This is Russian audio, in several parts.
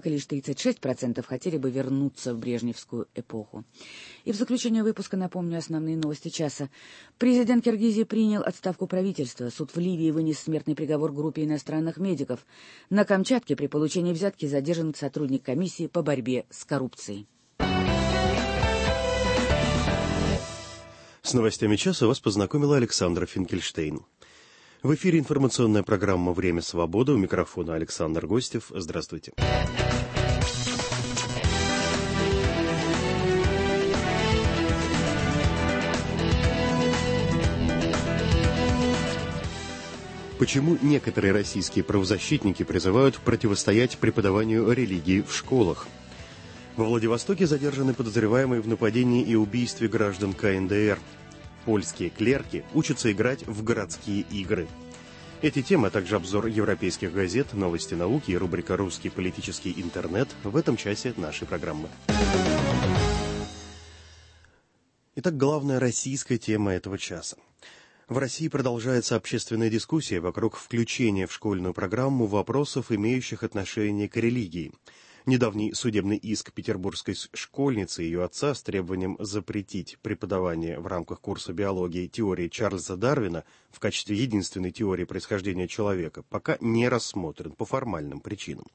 однако лишь 36% хотели бы вернуться в брежневскую эпоху. И в заключение выпуска напомню основные новости часа. Президент Киргизии принял отставку правительства. Суд в Ливии вынес смертный приговор группе иностранных медиков. На Камчатке при получении взятки задержан сотрудник комиссии по борьбе с коррупцией. С новостями часа вас познакомила Александра Финкельштейн. В эфире информационная программа «Время свободы». У микрофона Александр Гостев. Здравствуйте. Почему некоторые российские правозащитники призывают противостоять преподаванию религии в школах? Во Владивостоке задержаны подозреваемые в нападении и убийстве граждан КНДР. Польские клерки учатся играть в городские игры. Эти темы, а также обзор европейских газет, новости науки и рубрика «Русский политический интернет» в этом часе нашей программы. Итак, главная российская тема этого часа. В России продолжается общественная дискуссия вокруг включения в школьную программу вопросов, имеющих отношение к религии. Недавний судебный иск петербургской школьницы и ее отца с требованием запретить преподавание в рамках курса биологии теории Чарльза Дарвина в качестве единственной теории происхождения человека пока не рассмотрен по формальным причинам.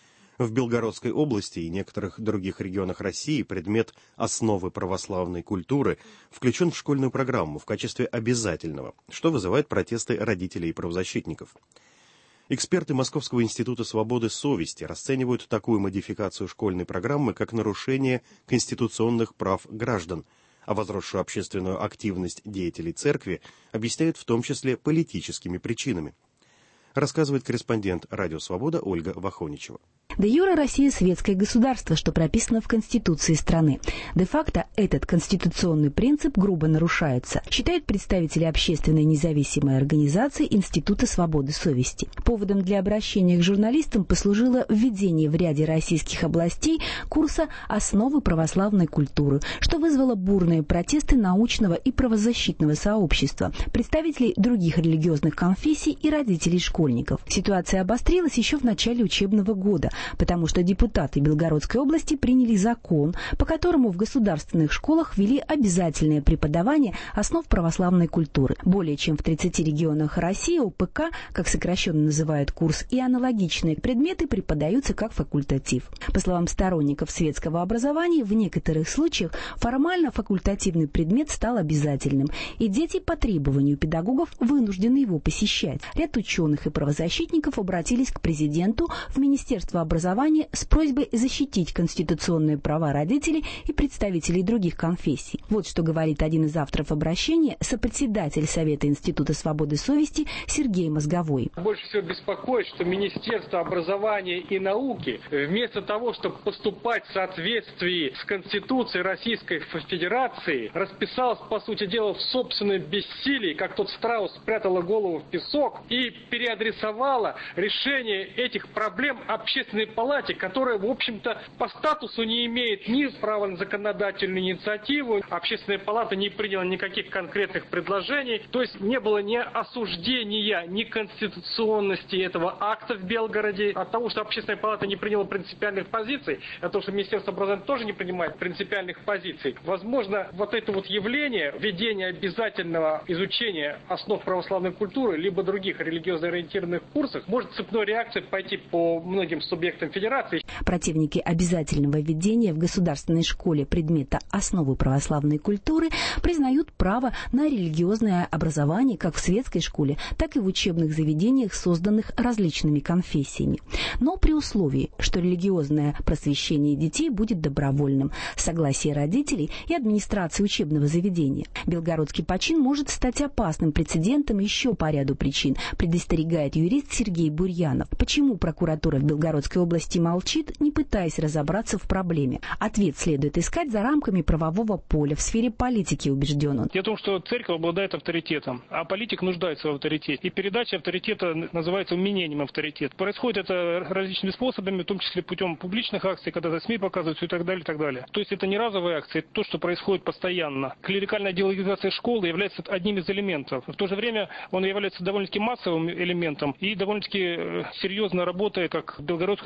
В Белгородской области и некоторых других регионах России предмет «Основы православной культуры» включен в школьную программу в качестве обязательного, что вызывает протесты родителей и правозащитников. Эксперты Московского института свободы совести расценивают такую модификацию школьной программы как нарушение конституционных прав граждан, а возросшую общественную активность деятелей церкви объясняют в том числе политическими причинами. Рассказывает корреспондент «Радио Свобода» Ольга Вахоничева. Де юре Россия светское государство, что прописано в Конституции страны. Де-факто этот конституционный принцип грубо нарушается, считают представители общественной независимой организации Института свободы совести. Поводом для обращения к журналистам послужило введение в ряде российских областей курса «Основы православной культуры», что вызвало бурные протесты научного и правозащитного сообщества, представителей других религиозных конфессий и родителей школьников. Ситуация обострилась еще в начале учебного года, потому что депутаты Белгородской области приняли закон, по которому в государственных школах ввели обязательное преподавание основ православной культуры. Более чем в 30 регионах России ОПК, как сокращенно называют курс, и аналогичные предметы преподаются как факультатив. По словам сторонников светского образования, в некоторых случаях формально факультативный предмет стал обязательным, и дети по требованию педагогов вынуждены его посещать. Ряд ученых и правозащитников обратились к президенту в Министерство образования с просьбой защитить конституционные права родителей и представителей других конфессий. Вот что говорит один из авторов обращения, сопредседатель Совета Института свободы совести Сергей Мозговой. Больше всего беспокоит, что Министерство образования и науки вместо того, чтобы поступать в соответствии с Конституцией Российской Федерации, расписалось, по сути дела, в собственном бессилии, как тот страус спрятала голову в песок, и переадресовала решение этих проблем общественной палате, которая, в общем-то, по статусу не имеет ни права на законодательную инициативу. Общественная палата не приняла никаких конкретных предложений. То есть не было ни осуждения, ни конституционности этого акта в Белгороде. От того, что общественная палата не приняла принципиальных позиций, от того, что Министерство образования тоже не принимает принципиальных позиций, возможно, вот это вот явление введения обязательного изучения основ православной культуры либо других религиозно ориентированных курсов может цепной реакцией пойти по многим субъектам федерации. Противники обязательного введения в государственной школе предмета «Основы православной культуры» признают право на религиозное образование как в светской школе, так и в учебных заведениях, созданных различными конфессиями. Но при условии, что религиозное просвещение детей будет добровольным, с согласия родителей и администрации учебного заведения. Белгородский почин может стать опасным прецедентом еще по ряду причин, предостерегает юрист Сергей Бурьянов. Почему прокуратура в Белгородской области молчит, не пытаясь разобраться в проблеме? Ответ следует искать за рамками правового поля, в сфере политики, убежден он. Дело в том, что церковь обладает авторитетом, а политик нуждается в авторитете. И передача авторитета называется уменением авторитета. Происходит это различными способами, в том числе путем публичных акций, когда за СМИ показывают и так далее, и так далее. То есть это не разовая акция, это то, что происходит постоянно. Клерикальная идеологизация школы является одним из элементов. В то же время он является довольно-таки массовым элементом и довольно-таки серьезно работая как в Белгородской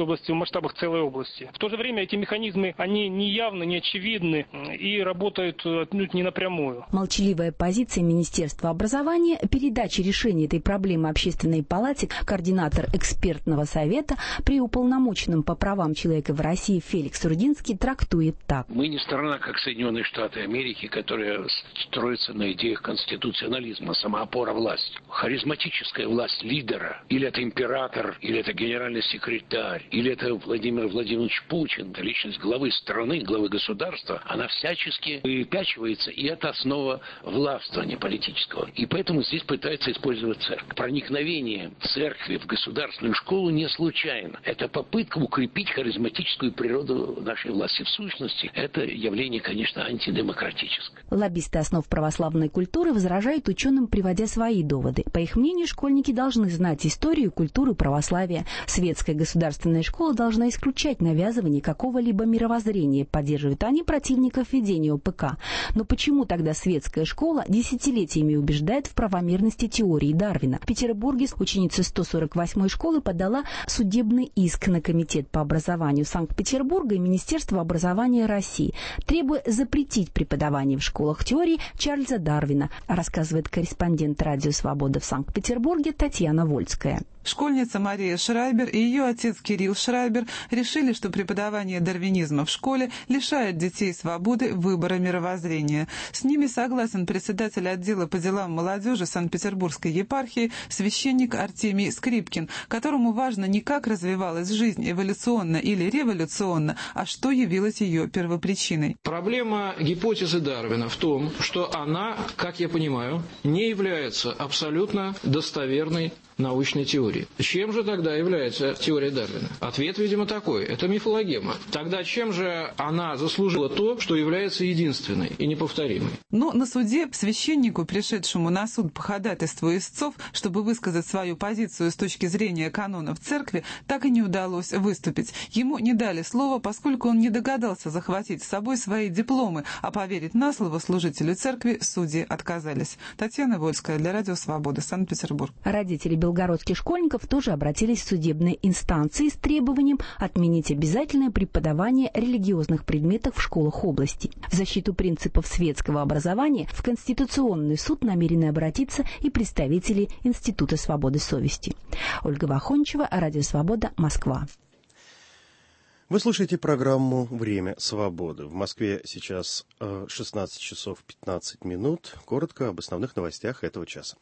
Московской области в масштабах целой области. В то же время эти механизмы, они неявны, не очевидны и работают отнюдь не напрямую. Молчаливая позиция Министерства образования, передача решения этой проблемы Общественной палате, координатор экспертного совета при уполномоченном по правам человека в России Феликс Рудинский трактует так. Мы не страна, как Соединенные Штаты Америки, которая строится на идеях конституционализма, самоопора власти. Харизматическая власть лидера, или это император, или это генеральный секретарь, или это Владимир Владимирович Путин, это личность главы страны, главы государства, она всячески выпячивается, и это основа властвования политического. И поэтому здесь пытается использовать церковь. Проникновение церкви в государственную школу не случайно. Это попытка укрепить харизматическую природу нашей власти. В сущности, это явление, конечно, антидемократическое. Лоббисты основ православной культуры возражают ученым, приводя свои доводы. По их мнению, школьники должны знать историю и культуру православия. Светская государственная школа должна исключать навязывание какого-либо мировоззрения, поддерживают они противников введения ОПК. Но почему тогда светская школа десятилетиями убеждает в правомерности теории Дарвина? В Петербурге ученица 148-й школы подала судебный иск на Комитет по образованию Санкт-Петербурга и Министерство образования России, требуя запретить преподавание в школах теории Чарльза Дарвина, рассказывает корреспондент «Радио Свобода» в Санкт-Петербурге Татьяна Вольская. Школьница Мария Шрайбер и ее отец Кирилл Шрайбер решили, что преподавание дарвинизма в школе лишает детей свободы выбора мировоззрения. С ними согласен председатель отдела по делам молодежи Санкт-Петербургской епархии священник Артемий Скрипкин, которому важно не как развивалась жизнь эволюционно или революционно, а что явилось ее первопричиной. Проблема гипотезы Дарвина в том, что она, как я понимаю, не является абсолютно достоверной научной теории. Чем же тогда является теория Дарвина? Ответ, видимо, такой. Это мифологема. Тогда чем же она заслужила то, что является единственной и неповторимой? Но на суде священнику, пришедшему на суд по ходатайству истцов, чтобы высказать свою позицию с точки зрения канонов церкви, так и не удалось выступить. Ему не дали слова, поскольку он не догадался захватить с собой свои дипломы, а поверить на слово служителю церкви судьи отказались. Татьяна Вольская для Радио Свобода, Санкт-Петербург. Родители белгородских школьников тоже обратились в судебные инстанции с требованием отменить обязательное преподавание религиозных предметов в школах области. В защиту принципов светского образования в Конституционный суд намерены обратиться и представители Института свободы совести. Ольга Вахончева, Радио Свобода, Москва. Вы слушаете программу «Время свободы». В Москве сейчас 16 часов 15 минут. Коротко об основных новостях этого часа.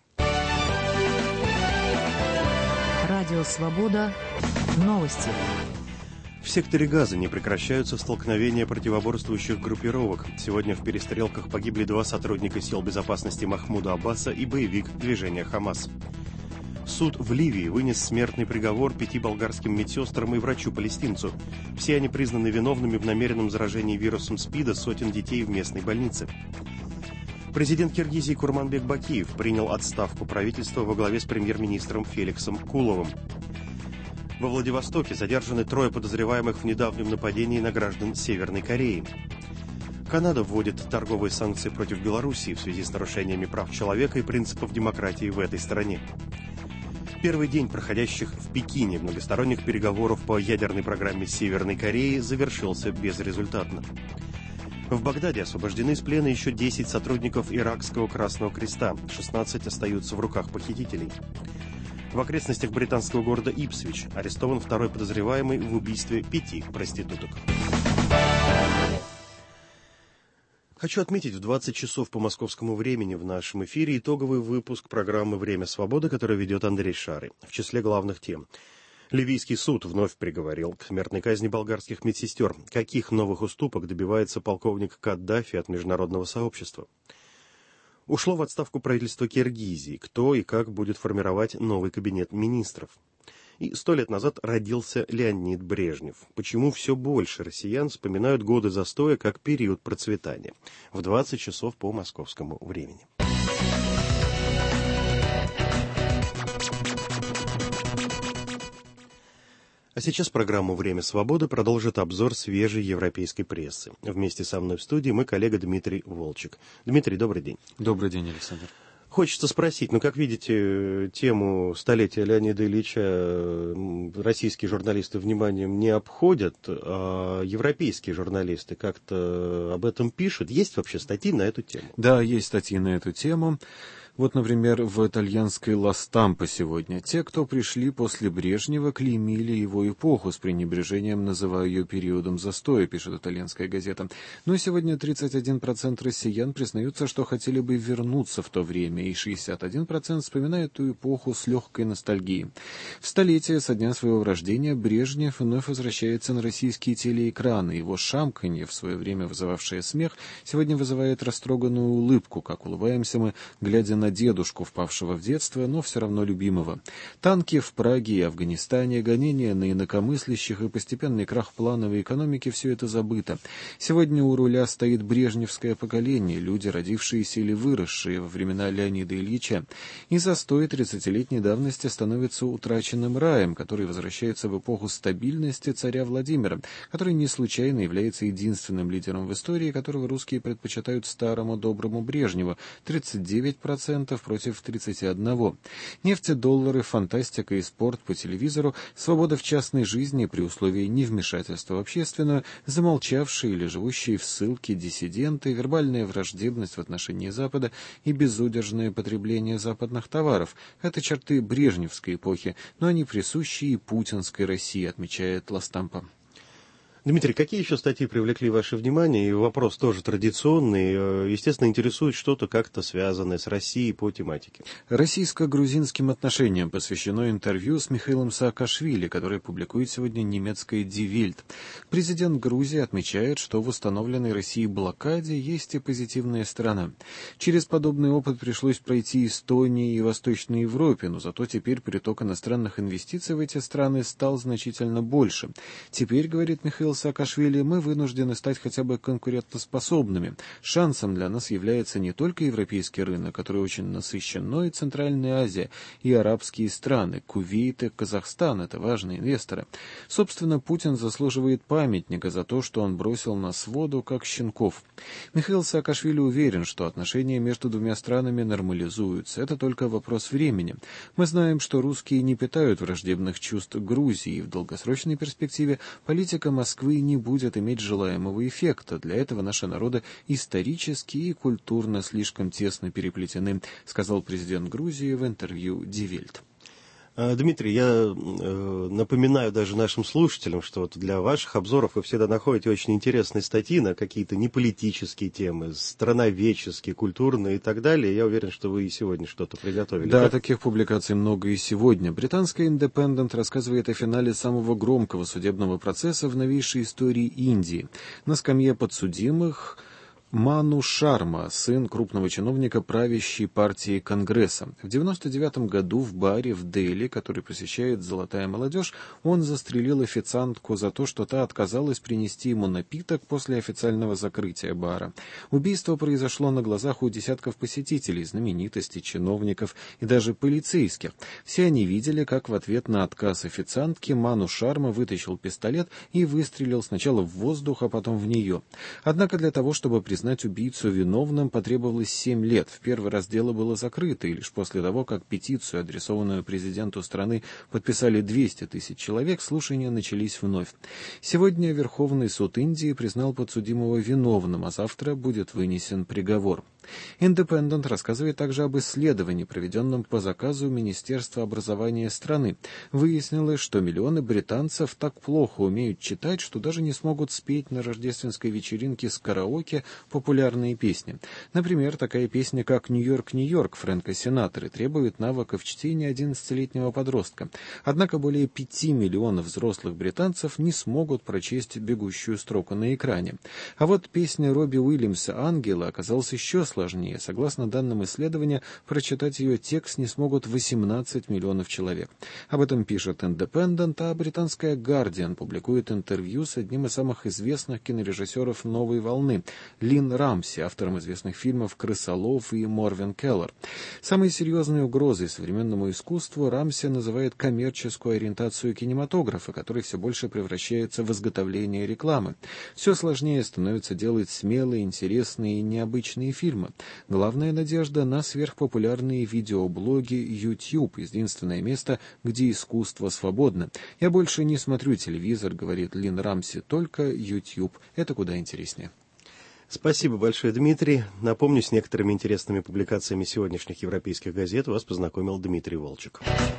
Радио «Свобода». Новости. В секторе Газа не прекращаются столкновения противоборствующих группировок. Сегодня в перестрелках погибли 2 сотрудника сил безопасности Махмуда Аббаса и боевик движения «Хамас». Суд в Ливии вынес смертный приговор 5 болгарским медсестрам и врачу-палестинцу. Все они признаны виновными в намеренном заражении вирусом СПИДа сотен детей в местной больнице. Президент Киргизии Курманбек Бакиев принял отставку правительства во главе с премьер-министром Феликсом Куловым. Во Владивостоке задержаны 3 подозреваемых в недавнем нападении на граждан Северной Кореи. Канада вводит торговые санкции против Белоруссии в связи с нарушениями прав человека и принципов демократии в этой стране. Первый день проходящих в Пекине многосторонних переговоров по ядерной программе Северной Кореи завершился безрезультатно. В Багдаде освобождены из плена еще 10 сотрудников иракского Красного Креста, 16 остаются в руках похитителей. В окрестностях британского города Ипсвич арестован 2-й подозреваемый в убийстве 5 проституток. Хочу отметить в 20 часов по московскому времени в нашем эфире итоговый выпуск программы «Время свободы», который ведет Андрей Шары. В числе главных тем. Ливийский суд вновь приговорил к смертной казни болгарских медсестер. Каких новых уступок добивается полковник Каддафи от международного сообщества? Ушло в отставку правительство Киргизии. Кто и как будет формировать новый кабинет министров? И 100 лет назад родился Леонид Брежнев. Почему все больше россиян вспоминают годы застоя как период процветания? В 20 часов по московскому времени. А сейчас программу «Время свободы» продолжит обзор свежей европейской прессы. Вместе со мной в студии мой коллега Дмитрий Волчек. Дмитрий, добрый день. Добрый день, Александр. Хочется спросить, как видите, тему столетия Леонида Ильича российские журналисты вниманием не обходят, а европейские журналисты как-то об этом пишут. Есть вообще статьи на эту тему? Да, есть статьи на эту тему. Вот, например, в итальянской «Ла Стампа» сегодня. Те, кто пришли после Брежнева, клеймили его эпоху, с пренебрежением называя ее периодом застоя, пишет итальянская газета. Но сегодня 31% россиян признаются, что хотели бы вернуться в то время, и 61% вспоминают эту эпоху с легкой ностальгией. В столетие со дня своего рождения Брежнев вновь возвращается на российские телеэкраны. Его шамканье, в свое время вызывавшее смех, сегодня вызывает растроганную улыбку, как улыбаемся мы, глядя на дедушку, впавшего в детство, но все равно любимого. Танки в Праге и Афганистане, гонения на инакомыслящих и постепенный крах плановой экономики — все это забыто. Сегодня у руля стоит брежневское поколение, люди, родившиеся или выросшие во времена Леонида Ильича. И застой 30-летней давности становится утраченным раем, который возвращается в эпоху стабильности царя Владимира, который не случайно является единственным лидером в истории, которого русские предпочитают старому доброму Брежневу — 39% против 31%. Нефть, доллары, фантастика и спорт по телевизору, свобода в частной жизни при условии невмешательства в общественную, замолчавшие или живущие в ссылке диссиденты, вербальная враждебность в отношении Запада и безудержное потребление западных товаров — это черты брежневской эпохи, но они присущи и путинской России, отмечает Ла Стампа. Дмитрий, какие еще статьи привлекли ваше внимание? И вопрос тоже традиционный. Естественно, интересует что-то как-то связанное с Россией по тематике. Российско-грузинским отношениям посвящено интервью с Михаилом Саакашвили, которое публикует сегодня немецкая Die Welt. Президент Грузии отмечает, что в установленной Россией блокаде есть и позитивная сторона. Через подобный опыт пришлось пройти Эстонии и Восточной Европе, но зато теперь приток иностранных инвестиций в эти страны стал значительно больше. Теперь, говорит Михаил Саакашвили, мы вынуждены стать хотя бы конкурентоспособными. Шансом для нас является не только европейский рынок, который очень насыщен, но и Центральная Азия и арабские страны, Кувейт и Казахстан — это важные инвесторы. Собственно, Путин заслуживает памятника за то, что он бросил нас в воду, как щенков. Михаил Саакашвили уверен, что отношения между двумя странами нормализуются. Это только вопрос времени. Мы знаем, что русские не питают враждебных чувств к Грузии, и в долгосрочной перспективе политика Москвы не будет иметь желаемого эффекта. Для этого наши народы исторически и культурно слишком тесно переплетены, сказал президент Грузии в интервью Die Welt. Дмитрий, я напоминаю даже нашим слушателям, что вот для ваших обзоров вы всегда находите очень интересные статьи на какие-то неполитические темы, страноведческие, культурные и так далее. Я уверен, что вы и сегодня что-то приготовили. Да, таких публикаций много и сегодня. Британская «Индепендент» рассказывает о финале самого громкого судебного процесса в новейшей истории Индии. На скамье подсудимых Ману Шарма, сын крупного чиновника правящей партии Конгресса. В 1999 году в баре в Дели, который посещает золотая молодежь, он застрелил официантку за то, что та отказалась принести ему напиток после официального закрытия бара. Убийство произошло на глазах у десятков посетителей, знаменитостей, чиновников и даже полицейских. Все они видели, как в ответ на отказ официантки Ману Шарма вытащил пистолет и выстрелил сначала в воздух, а потом в нее. Однако для того, чтобы признать убийцу виновным, потребовалось 7 лет. В первый раз дело было закрыто, и лишь после того, как петицию, адресованную президенту страны, подписали 200 тысяч человек, слушания начались вновь. Сегодня Верховный суд Индии признал подсудимого виновным, а завтра будет вынесен приговор. «Индепендент» рассказывает также об исследовании, проведенном по заказу Министерства образования страны. Выяснилось, что миллионы британцев так плохо умеют читать, что даже не смогут спеть на рождественской вечеринке с караоке популярные песни. Например, такая песня, как «Нью-Йорк, Нью-Йорк» Фрэнка Синатры требует навыков чтения 11-летнего подростка. Однако более 5 миллионов взрослых британцев не смогут прочесть бегущую строку на экране. А вот песня Робби Уильямса «Ангела» оказалась еще сложнее. Согласно данным исследования, прочитать ее текст не смогут 18 миллионов человек. Об этом пишет «Индепендент», а британская «Гардиан» публикует интервью с одним из самых известных кинорежиссеров «Новой волны» Лин Рамси, автором известных фильмов «Крысолов» и «Морвин Келлер». Самой серьезной угрозой современному искусству Рамси называет коммерческую ориентацию кинематографа, который все больше превращается в изготовление рекламы. Все сложнее становится делать смелые, интересные и необычные фильмы. фильмы. Главная надежда на сверхпопулярные видеоблоги YouTube, единственное место, где искусство свободно. «Я больше не смотрю телевизор», — говорит Лин Рамси, — «только YouTube. Это куда интереснее». Спасибо большое, Дмитрий. Напомню, с некоторыми интересными публикациями сегодняшних европейских газет вас познакомил Дмитрий Волчек.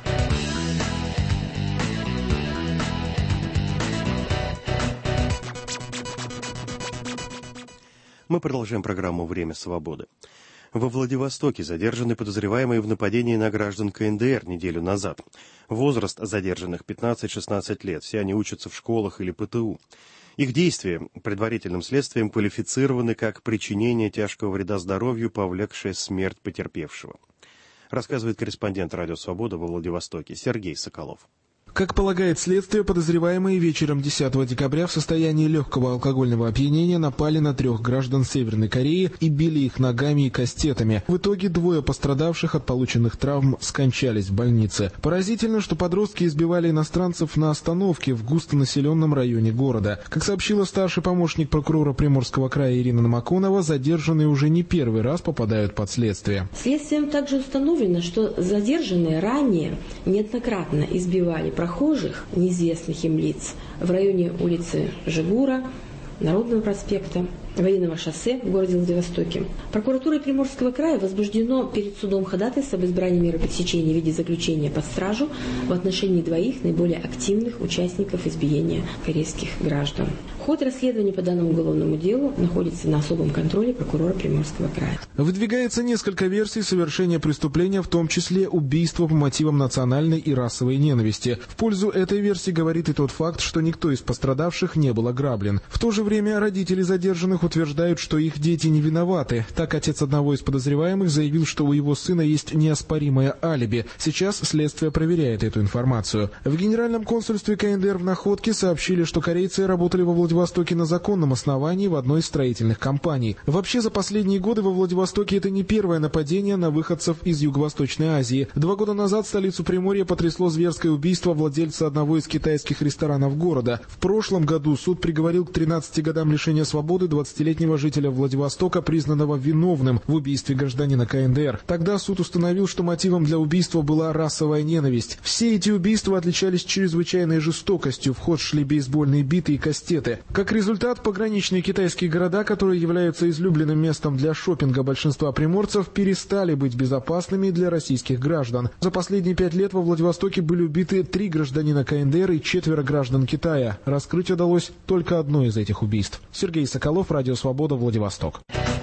Мы продолжаем программу «Время свободы». Во Владивостоке задержаны подозреваемые в нападении на граждан КНДР неделю назад. Возраст задержанных 15-16 лет. Все они учатся в школах или ПТУ. Их действия предварительным следствием квалифицированы как причинение тяжкого вреда здоровью, повлекшее смерть потерпевшего. Рассказывает корреспондент «Радио Свобода» во Владивостоке Сергей Соколов. Как полагает следствие, подозреваемые вечером 10 декабря в состоянии легкого алкогольного опьянения напали на 3 граждан Северной Кореи и били их ногами и кастетами. В итоге 2 пострадавших от полученных травм скончались в больнице. Поразительно, что подростки избивали иностранцев на остановке в густонаселенном районе города. Как сообщила старший помощник прокурора Приморского края Ирина Намаконова, задержанные уже не первый раз попадают под следствие. Следствием также установлено, что задержанные ранее неоднократно избивали прохожих, неизвестных им лиц, в районе улицы Жигура, Народного проспекта, Военного шоссе в городе Владивостоке. Прокуратурой Приморского края возбуждено перед судом ходатайство об избрании меры пресечения в виде заключения под стражу в отношении 2 наиболее активных участников избиения корейских граждан. Ход расследования по данному уголовному делу находится на особом контроле прокурора Приморского края. Выдвигается несколько версий совершения преступления, в том числе убийство по мотивам национальной и расовой ненависти. В пользу этой версии говорит и тот факт, что никто из пострадавших не был ограблен. В то же время родители задержанных утверждают, что их дети не виноваты. Так, отец одного из подозреваемых заявил, что у его сына есть неоспоримое алиби. Сейчас следствие проверяет эту информацию. В Генеральном консульстве КНДР в Находке сообщили, что корейцы работали во Владивостоке на законном основании в одной из строительных компаний. Вообще, за последние годы во Владивостоке это не первое нападение на выходцев из Юго-Восточной Азии. 2 года назад столицу Приморья потрясло зверское убийство владельца одного из китайских ресторанов города. В прошлом году суд приговорил к 13 годам лишения свободы 20-летнего жителя Владивостока, признанного виновным в убийстве гражданина КНДР. Тогда суд установил, что мотивом для убийства была расовая ненависть. Все эти убийства отличались чрезвычайной жестокостью, в ход шли бейсбольные биты и кастеты. Как результат, пограничные китайские города, которые являются излюбленным местом для шопинга большинства приморцев, перестали быть безопасными для российских граждан. За последние 5 лет во Владивостоке были убиты 3 гражданина КНДР и 4 граждан Китая. Раскрыть удалось только одно из этих убийств. Сергей Соколов, Радио Свобода, Владивосток.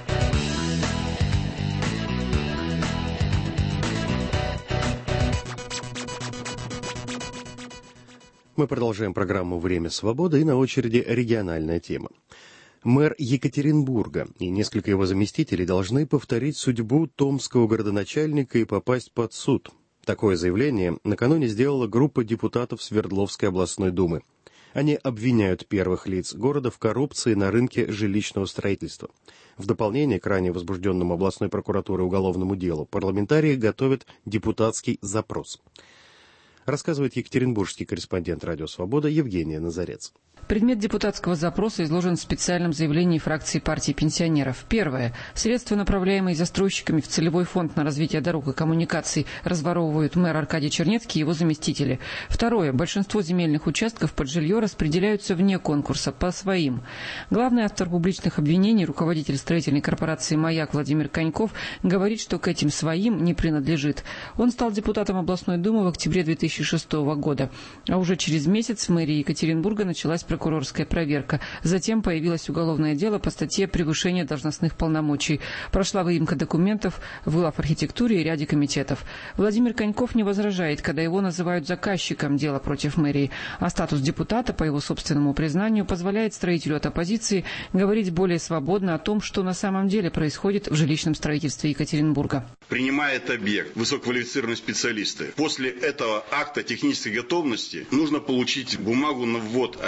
Мы продолжаем программу «Время свободы», и на очереди региональная тема. Мэр Екатеринбурга и несколько его заместителей должны повторить судьбу томского городоначальника и попасть под суд. Такое заявление накануне сделала группа депутатов Свердловской областной думы. Они обвиняют первых лиц города в коррупции на рынке жилищного строительства. В дополнение к ранее возбужденному областной прокуратурой уголовному делу парламентарии готовят депутатский запрос. Рассказывает екатеринбургский корреспондент «Радио Свобода» Евгения Назарец. Предмет депутатского запроса изложен в специальном заявлении фракции партии пенсионеров. Первое. Средства, направляемые застройщиками в целевой фонд на развитие дорог и коммуникаций, разворовывают мэр Аркадий Чернецкий и его заместители. Второе. Большинство земельных участков под жилье распределяются вне конкурса, по своим. Главный автор публичных обвинений, руководитель строительной корпорации «Маяк» Владимир Коньков, говорит, что к этим своим не принадлежит. Он стал депутатом областной думы в октябре 2006 года. А уже через месяц в мэрии Екатеринбурга началась прокурорская проверка. Затем появилось уголовное дело по статье «Превышение должностных полномочий». Прошла выемка документов в Илав-архитектуре и ряде комитетов. Владимир Коньков не возражает, когда его называют заказчиком дела против мэрии, а статус депутата, по его собственному признанию, позволяет строителю от оппозиции говорить более свободно о том, что на самом деле происходит в жилищном строительстве Екатеринбурга. Принимает объект высококвалифицированные специалисты. После этого акта технической готовности нужно получить бумагу на ввод объекта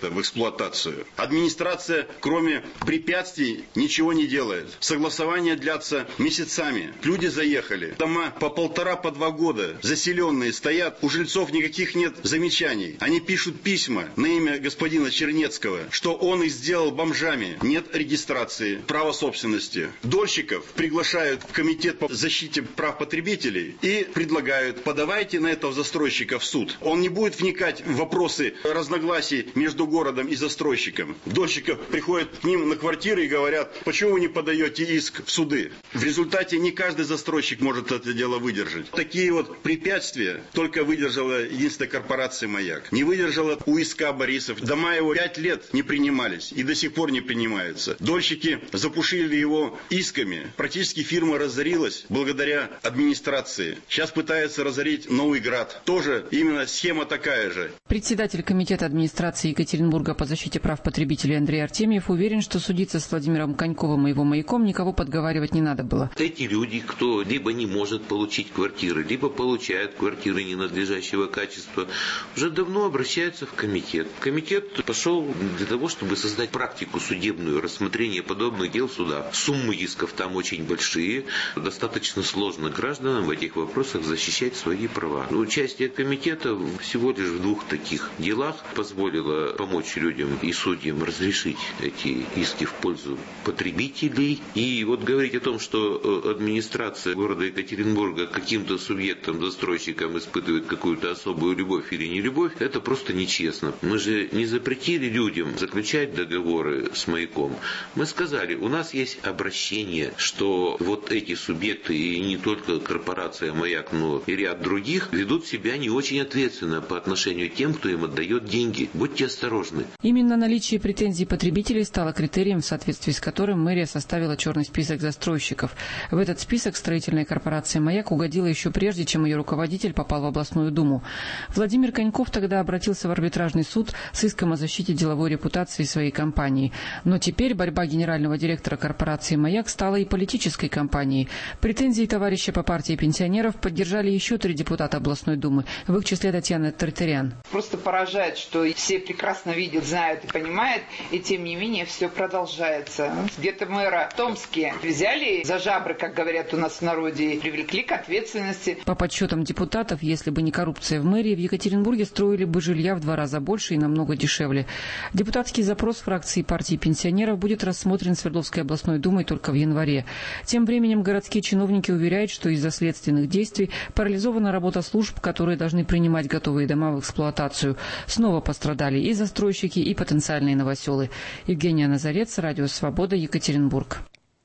объекта в эксплуатацию. Администрация, кроме препятствий, ничего не делает. Согласования длятся месяцами. Люди заехали. Дома по 1,5-2 года заселенные стоят. У жильцов никаких нет замечаний. Они пишут письма на имя господина Чернецкого, что он их сделал бомжами. Нет регистрации права собственности. Дольщиков приглашают в комитет по защите прав потребителей и предлагают: подавайте на этого застройщика в суд. Он не будет вникать в вопросы разногласий между городом и застройщиком. Дольщиков приходят к ним на квартиры и говорят: почему вы не подаете иск в суды? В результате не каждый застройщик может это дело выдержать. Такие вот препятствия только выдержала единственная корпорация «Маяк». Не выдержала УСК Борисов. Дома его 5 лет не принимались и до сих пор не принимаются. Дольщики запушили его исками. Практически фирма разорилась благодаря администрации. Сейчас пытается разорить Новый Град. Тоже именно схема такая же. Председатель комитета администрации Екатеринбурга по защите прав потребителей Андрей Артемьев уверен, что судиться с Владимиром Коньковым и его «Маяком» никого подговаривать не надо было. Эти люди, кто либо не может получить квартиры, либо получают квартиры ненадлежащего качества, уже давно обращаются в комитет. Комитет пошел для того, чтобы создать практику судебную, рассмотрение подобных дел в судах. Суммы исков там очень большие. Достаточно сложно гражданам в этих вопросах защищать свои права. Участие комитета всего лишь в 2 таких делах позволило помочь людям и судьям разрешить эти иски в пользу потребителей. И вот говорить о том, что администрация города Екатеринбурга к каким-то субъектам, застройщикам испытывает какую-то особую любовь или не любовь, это просто нечестно. Мы же не запретили людям заключать договоры с «Маяком». Мы сказали, у нас есть обращение, что вот эти субъекты, и не только корпорация «Маяк», но и ряд других, ведут себя не очень ответственно по отношению к тем, кто им отдает деньги. Будьте осторожны. Именно наличие претензий потребителей стало критерием, в соответствии с которым мэрия составила черный список застройщиков. В этот список строительная корпорация «Маяк» угодила еще прежде, чем ее руководитель попал в областную думу. Владимир Коньков тогда обратился в арбитражный суд с иском о защите деловой репутации своей компании. Но теперь борьба генерального директора корпорации «Маяк» стала и политической кампанией. Претензии товарища по партии пенсионеров поддержали еще 3 депутата областной думы, в их числе Татьяна Тартарян. Просто поражает, что все прекрасно видят, знают и понимают, и тем не менее все продолжается. Где-то мэра в Томске взяли за жабры, как говорят у нас в народе, и привлекли к ответственности. По подсчетам депутатов, если бы не коррупция в мэрии, в Екатеринбурге строили бы жилья в 2 раза больше и намного дешевле. Депутатский запрос фракции партии пенсионеров будет рассмотрен Свердловской областной думой только в январе. Тем временем городские чиновники уверяют, что из-за следственных действий парализована работа служб, которые должны принимать готовые дома в эксплуатацию. Снова пострадали и застройщики, и потенциальные новоселы. Евгения Назарец, Радио Свобода, Екатеринбург.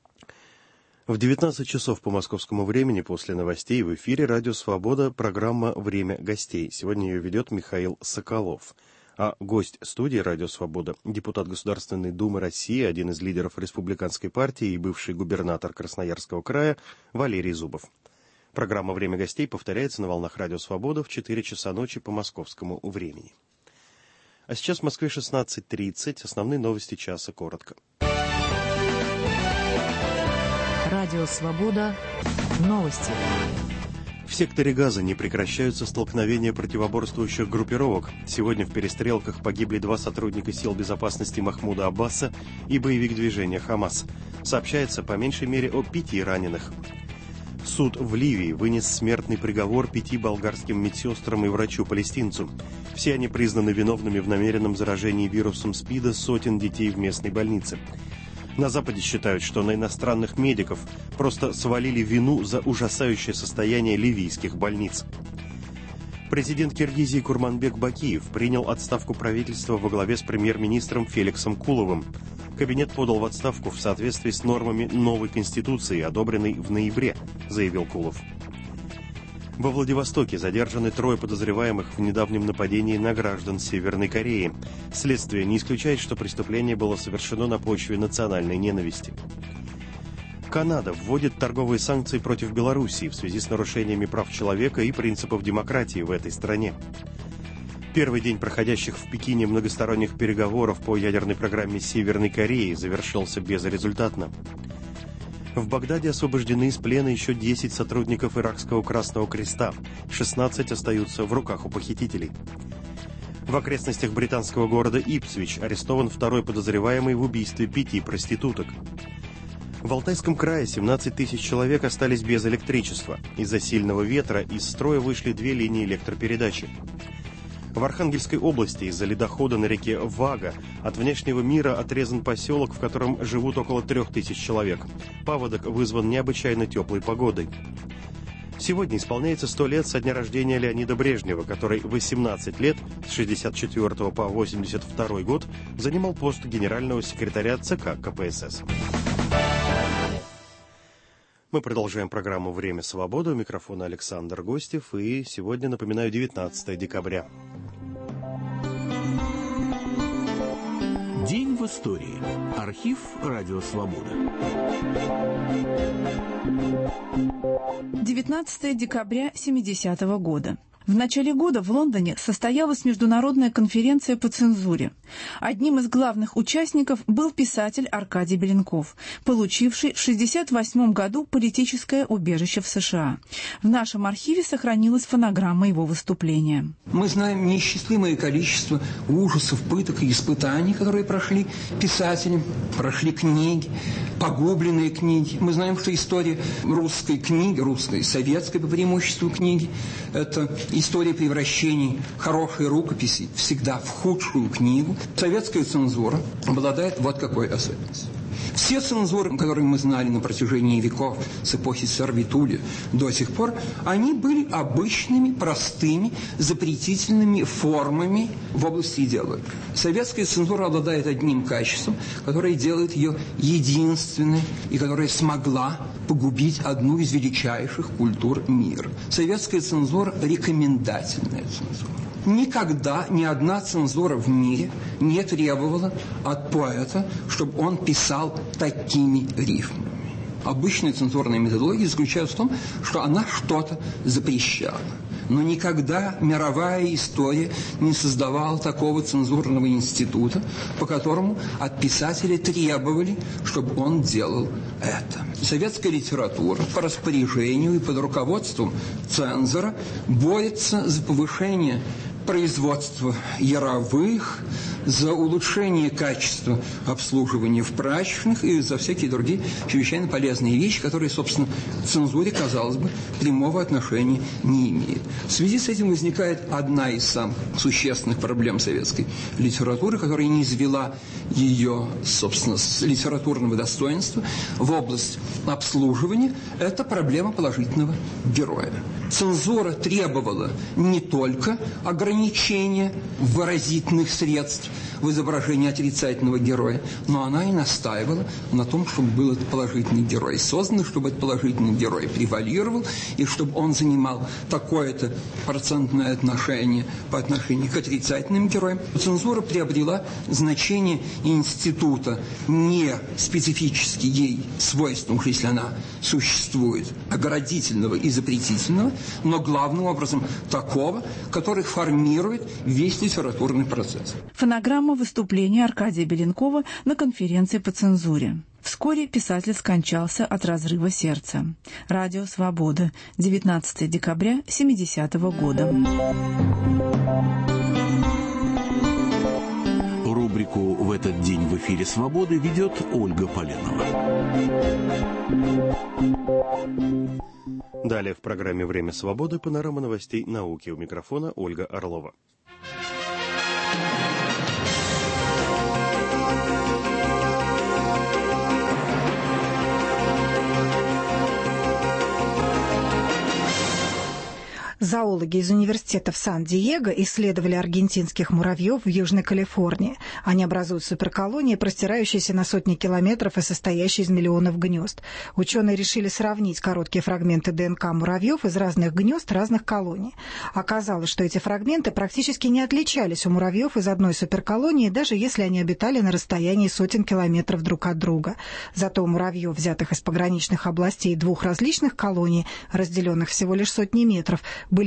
В 19 часов по московскому времени после новостей в эфире «Радио Свобода» программа «Время гостей». Сегодня ее ведет Михаил Соколов. А гость студии «Радио Свобода» – депутат Государственной Думы России, один из лидеров республиканской партии и бывший губернатор Красноярского края Валерий Зубов. Программа «Время гостей» повторяется на волнах «Радио Свобода» в 4 часа ночи по московскому времени. А сейчас в Москве 16:30. Основные новости часа коротко. Радио Свобода. Новости. В секторе Газа не прекращаются столкновения противоборствующих группировок. Сегодня в перестрелках погибли 2 сотрудника сил безопасности Махмуда Аббаса и боевик движения «Хамас». Сообщается по меньшей мере о 5 раненых. Суд в Ливии вынес смертный приговор 5 болгарским медсестрам и врачу-палестинцу. Все они признаны виновными в намеренном заражении вирусом СПИДа сотен детей в местной больнице. На Западе считают, что на иностранных медиков просто свалили вину за ужасающее состояние ливийских больниц. Президент Киргизии Курманбек Бакиев принял отставку правительства во главе с премьер-министром Феликсом Куловым. Кабинет подал в отставку в соответствии с нормами новой Конституции, одобренной в ноябре, заявил Кулов. Во Владивостоке задержаны 3 подозреваемых в недавнем нападении на граждан Северной Кореи. Следствие не исключает, что преступление было совершено на почве национальной ненависти. Канада вводит торговые санкции против Белоруссии в связи с нарушениями прав человека и принципов демократии в этой стране. Первый день проходящих в Пекине многосторонних переговоров по ядерной программе Северной Кореи завершился безрезультатно. В Багдаде освобождены из плена еще 10 сотрудников Иракского Красного Креста. 16 остаются в руках у похитителей. В окрестностях британского города Ипсвич арестован второй подозреваемый в убийстве 5 проституток. В Алтайском крае 17 тысяч человек остались без электричества. Из-за сильного ветра из строя вышли 2 линии электропередачи. В Архангельской области из-за ледохода на реке Вага от внешнего мира отрезан поселок, в котором живут около 3000 человек. Паводок вызван необычайно теплой погодой. Сегодня исполняется 100 лет со дня рождения Леонида Брежнева, который 18 лет, с 64 по 82 год, занимал пост генерального секретаря ЦК КПСС. Мы продолжаем программу «Время свободы». У микрофона Александр Гостев. И сегодня, напоминаю, 19 декабря. День в истории. Архив «Радио Свобода». 19 декабря 70-го года. В начале года в Лондоне состоялась международная конференция по цензуре. Одним из главных участников был писатель Аркадий Беленков, получивший в 1968 году политическое убежище в США. В нашем архиве сохранилась фонограмма его выступления. Мы знаем неисчислимое количество ужасов, пыток и испытаний, которые прошли писатели, прошли книги, погубленные книги. Мы знаем, что история русской книги, русской, советской по преимуществу книги, это история превращений хорошей рукописи всегда в худшую книгу. Советская цензура обладает вот какой особенностью. Все цензуры, которые мы знали на протяжении веков, с эпохи сервитуля до сих пор, они были обычными, простыми, запретительными формами в области идеологии. Советская цензура обладает одним качеством, которое делает ее единственной и которая смогла погубить одну из величайших культур мира. Советская цензура – рекомендательная цензура. Никогда ни одна цензура в мире не требовала от поэта, чтобы он писал такими рифмами. Обычная цензурная методология заключается в том, что она что-то запрещала. Но никогда мировая история не создавала такого цензурного института, по которому от писателя требовали, чтобы он делал это. Советская литература по распоряжению и под руководством цензора борется за повышение производства яровых, за улучшение качества обслуживания в прачечных и за всякие другие чрезвычайно полезные вещи, которые, собственно, к цензуре, казалось бы, прямого отношения не имеют. В связи с этим возникает одна из самых существенных проблем советской литературы, которая не извела ее, собственно, с литературного достоинства в область обслуживания. Это проблема положительного героя. Цензура требовала не только ограничения выразительных средств в изображении отрицательного героя, но она и настаивала на том, чтобы был этот положительный герой создан, чтобы этот положительный герой превалировал, и чтобы он занимал такое-то процентное отношение по отношению к отрицательным героям. Цензура приобрела значение института не специфически ей свойственным, если она существует, оградительного и запретительного, но главным образом такого, который формирует весь литературный процесс. Фонограмма выступления Аркадия Беленкова на конференции по цензуре. Вскоре писатель скончался от разрыва сердца. Радио «Свобода», 19 декабря 70-го года. Рубрику «В этот день в эфире Свободы» ведет Ольга Поленова. Далее в программе «Время свободы» панорама новостей науки. У микрофона Ольга Орлова. Зоологи из университета в Сан-Диего исследовали аргентинских муравьев в Южной Калифорнии. Они образуют суперколонии, простирающиеся на сотни километров и состоящие из миллионов гнезд. Ученые решили сравнить короткие фрагменты ДНК муравьев из разных гнезд разных колоний. Оказалось, что эти фрагменты практически не отличались у муравьев из одной суперколонии, даже если они обитали на расстоянии сотен километров друг от друга. Зато у муравьев, взятых из пограничных областей двух различных колоний, разделенных всего лишь сотни метров, были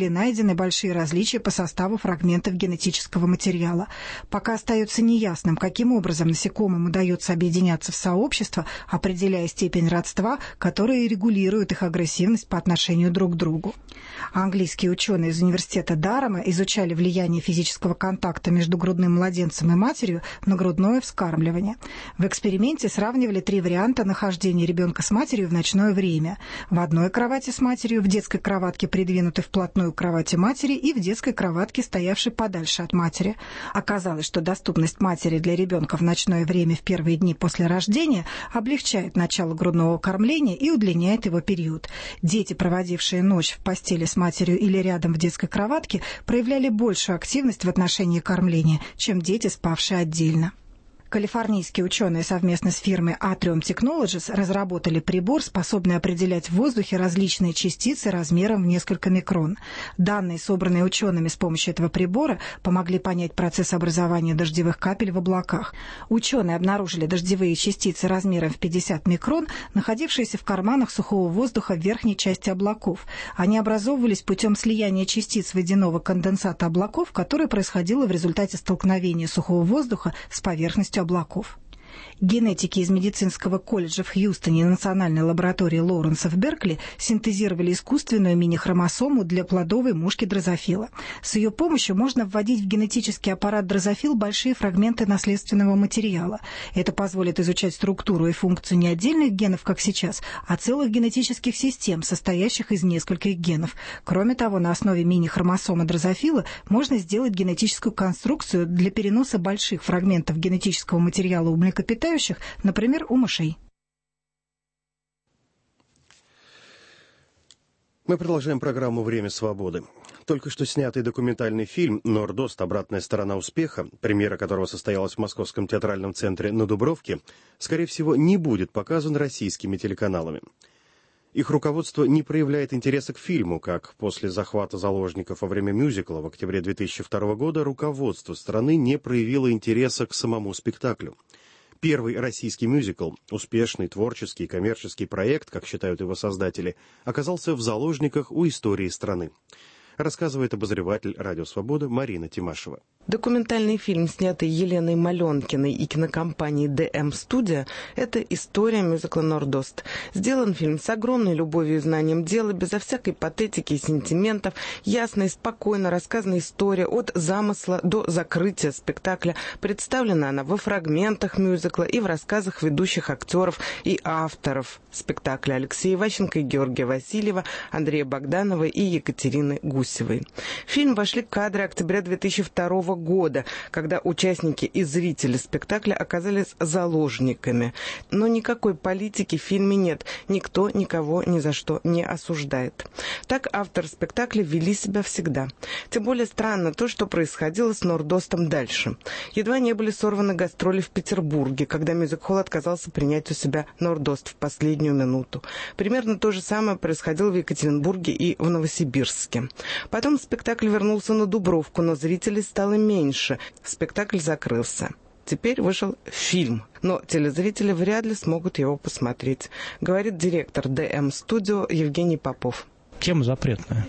были найдены большие различия по составу фрагментов генетического материала. Пока остается неясным, каким образом насекомым удается объединяться в сообщество, определяя степень родства, которая регулирует их агрессивность по отношению друг к другу. Английские ученые из университета Дарама изучали влияние физического контакта между грудным младенцем и матерью на грудное вскармливание. В эксперименте сравнивали 3 варианта нахождения ребенка с матерью в ночное время. В одной кровати с матерью, в детской кроватке, придвинутой вплотную к кровати матери, и в детской кроватке, стоявшей подальше от матери. Оказалось, что доступность матери для ребенка в ночное время в первые дни после рождения облегчает начало грудного кормления и удлиняет его период. Дети, проводившие ночь в постели с матерью или рядом в детской кроватке, проявляли большую активность в отношении кормления, чем дети, спавшие отдельно. Калифорнийские ученые совместно с фирмой Atrium Technologies разработали прибор, способный определять в воздухе различные частицы размером в несколько микрон. Данные, собранные учеными с помощью этого прибора, помогли понять процесс образования дождевых капель в облаках. Ученые обнаружили дождевые частицы размером в 50 микрон, находившиеся в карманах сухого воздуха в верхней части облаков. Они образовывались путем слияния частиц водяного конденсата облаков, которое происходило в результате столкновения сухого воздуха с поверхностью облаков. Генетики из медицинского колледжа в Хьюстоне и национальной лаборатории Лоуренса в Беркли синтезировали искусственную мини-хромосому для плодовой мушки дрозофила. С ее помощью можно вводить в генетический аппарат дрозофил большие фрагменты наследственного материала. Это позволит изучать структуру и функцию не отдельных генов, как сейчас, а целых генетических систем, состоящих из нескольких генов. Кроме того, на основе мини-хромосомы дрозофила можно сделать генетическую конструкцию для переноса больших фрагментов генетического материала у млекопитающих, например, у мышей. Мы продолжаем программу «Время свободы». Только что снятый документальный фильм «Нордост. Обратная сторона успеха», премьера которого состоялась в Московском театральном центре на Дубровке, скорее всего, не будет показан российскими телеканалами. Их руководство не проявляет интереса к фильму, как после захвата заложников во время мюзикла в октябре 2002 года руководство страны не проявило интереса к самому спектаклю. Первый российский мюзикл, успешный творческий и коммерческий проект, как считают его создатели, оказался в заложниках у истории страны. Рассказывает обозреватель «Радио Свобода» Марина Тимашева. Документальный фильм, снятый Еленой Маленкиной и кинокомпанией ДМ Студия, это история мюзикла «Нордост». Сделан фильм с огромной любовью и знанием дела, безо всякой патетики и сентиментов, ясно и спокойно рассказана история от замысла до закрытия спектакля. Представлена она во фрагментах мюзикла и в рассказах ведущих актеров и авторов спектакля: Алексея Иващенко и Георгия Васильева, Андрея Богданова и Екатерины Гусевой. В фильм вошли кадры октября 2002 года, когда участники и зрители спектакля оказались заложниками. Но никакой политики в фильме нет. Никто никого ни за что не осуждает. Так авторы спектакля вели себя всегда. Тем более странно то, что происходило с Нордостом дальше. Едва не были сорваны гастроли в Петербурге, когда мюзик-холл отказался принять у себя Нордост в последнюю минуту. Примерно то же самое происходило в Екатеринбурге и в Новосибирске. Потом спектакль вернулся на Дубровку, но зрителей стало меньше. Спектакль закрылся. Теперь вышел фильм, но телезрители вряд ли смогут его посмотреть, говорит директор ДМ Студио Евгений Попов. Тема запретная.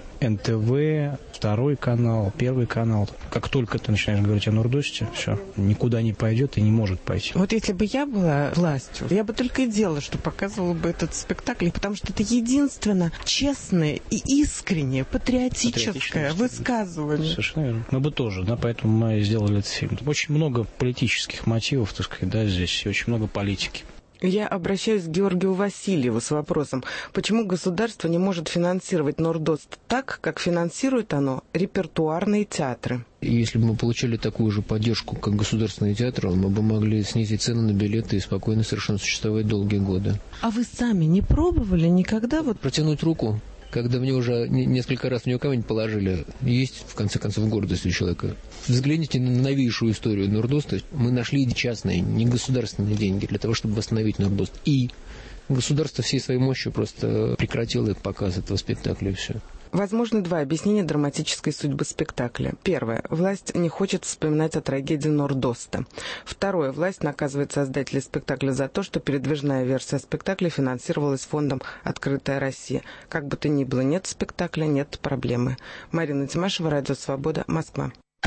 НТВ, второй канал, первый канал. Как только ты начинаешь говорить о Нордосте, все, никуда не пойдет и не может пойти. Вот если бы я была властью, я бы только и делала, что показывала бы этот спектакль, потому что это единственно честное и искреннее патриотическое высказывание. Совершенно верно. Мы бы тоже, да, поэтому мы сделали этот фильм. Очень много политических мотивов, так сказать, да, здесь, и очень много политики. Я обращаюсь к Георгию Васильеву с вопросом, почему государство не может финансировать Нордост так, как финансирует оно репертуарные театры. Если бы мы получали такую же поддержку, как государственные театры, мы бы могли снизить цены на билеты и спокойно совершенно существовать долгие годы. А вы сами не пробовали никогда протянуть руку? Когда мне уже несколько раз в нее камень положили, есть, в конце концов, гордость у человека. Взгляните на новейшую историю Нордоста. Мы нашли частные, не государственные деньги для того, чтобы восстановить Нордост. И государство всей своей мощью просто прекратило показ этого спектакля, и все. Возможны два объяснения драматической судьбы спектакля. Первое. Власть не хочет вспоминать о трагедии Нордоста. Второе. Власть наказывает создателей спектакля за то, что передвижная версия спектакля финансировалась фондом «Открытая Россия». Как бы то ни было, нет спектакля, нет проблемы. Марина Тимашева, Радио Свобода, Москва.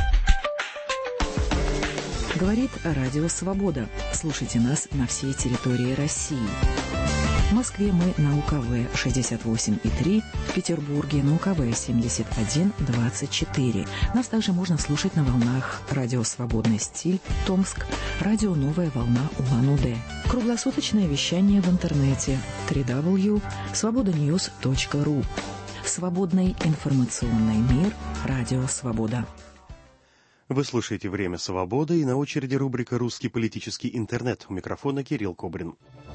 Говорит Радио Свобода. Слушайте нас на всей территории России. В Москве мы на УКВ 68,3, в Петербурге на УКВ 71,24. Нас также можно слушать на волнах Радио Свободный стиль, Томск, Радио Новая волна Улан-Удэ. Круглосуточное вещание в интернете www.svobodanews.ru. Свободный информационный мир. Радио Свобода. Вы слушаете «Время свободы» и на очереди рубрика «Русский политический интернет». У микрофона Кирилл Кобрин.